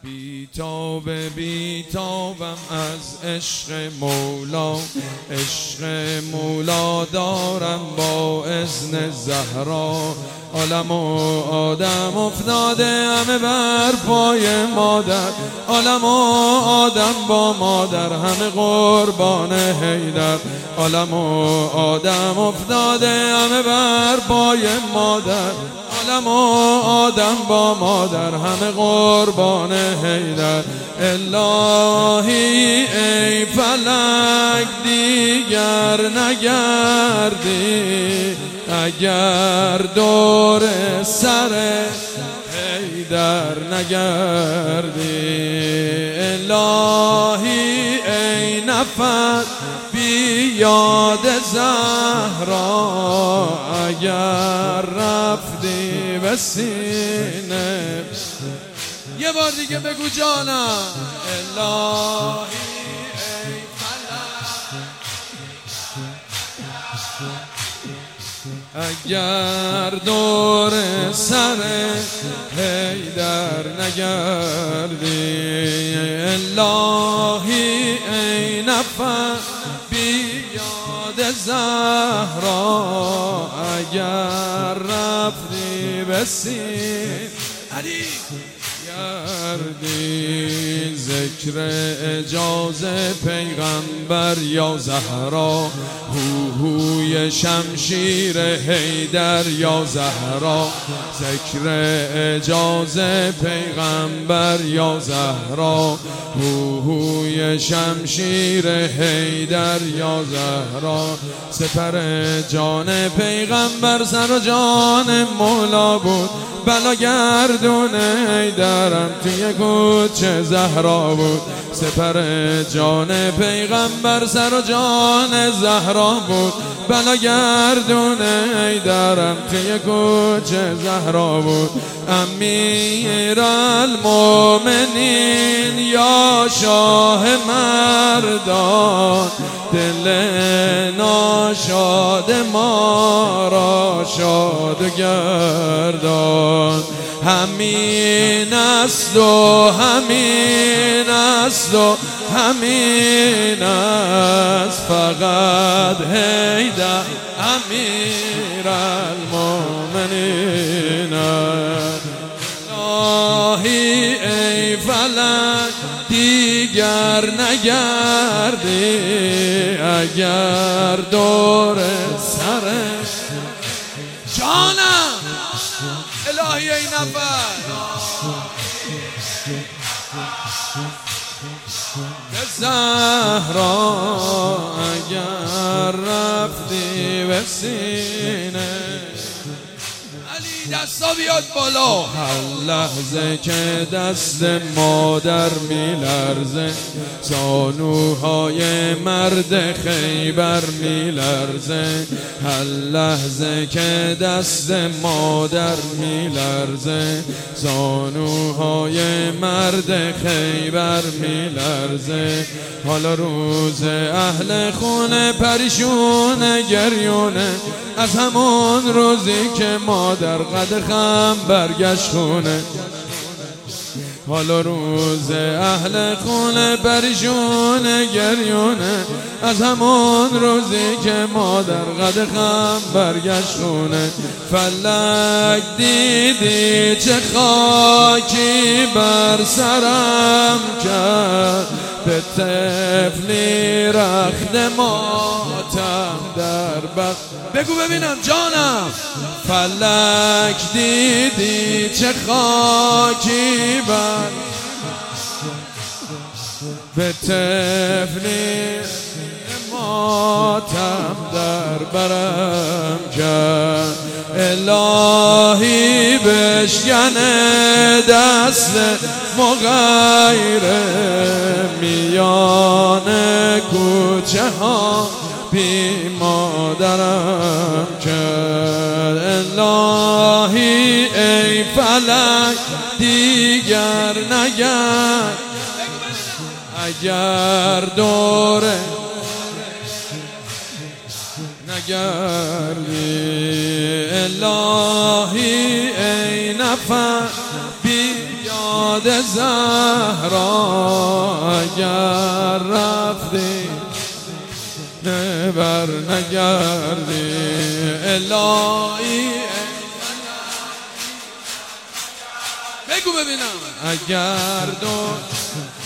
بیتابم از عشق مولا، عشق مولا دارم با اذن زهرا. عالم و آدم افتاده همه بر پای مادر، عالم و آدم با مادر همه قربان حیدر. عالم و آدم افتاده همه بر پای مادر، عالم و آدم با مادر همه قربان حیدر. الهی ای فلک دیگر نگردی، اگر دور سر حیدر نگردی. الهی ای نفس بی یاد زهرا، اگر رفتی به سینه. یه بار دیگه بگو جانم. الهی ای اگر دور سر حیدر نگردی. الهی ای نفس بی یاد زهرا، اگر رفتی به سین گردی. ذکر اجازه پیغمبر یا زهرا، هوی شمشیر حیدر یا زهرا. ذکر اجازه پیغمبر یا زهرا، هوی شمشیر حیدر یا زهرا. سپر جان پیغمبر سر و جان مولا بود، بلا گردون حیدرم توی کوچه زهرا بود. سپر جان پیغمبر سر و جان زهرا بود، بلا گردون حیدرم توی کوچه زهرا بود. امیرالمومنین یا شاه مردان، دل ناشاد ما را شاد گردان. همین است و همین است و همین است، فقط حیدر امیرالمومنین. الهی ای فلک دیگر نگردی، اگر دور سر جانم. الهی ای نفس زهرا، اگر رفتی به سینه. علی دستا بیاد بالا. هر لحظه که دست مادر میلرزه، زانوهای مرد خیبر میلرزه. هر لحظه که دست مادر میلرزه، زانوهای مرد خیبر میلرزه. حالا روز اهل خونه پریشونه گریونه، از همون روزی که مادر قد خم برگشت خونه. حالا روز اهل خونه پریشونه گریونه، از همون روزی که مادر قد خم برگشت خونه. فلک دیدی چه خاکی بر سرم کرد، به طفلی رخت ماتم در بخت. بگو ببینم جانم. فلک دیدی چه خاکی بر، به طفلی ماتم در برم کرد. الهی بشکنه دست مغیره، میان کوچه ها بی مادرم کرد. الهی ای فلک دیگر نگرد، اگر دوره نگردی. الهی ای نفس بی یاد فؤاد زهرا اگر رفتی نبر نگردی الهی بگو ببینم اگر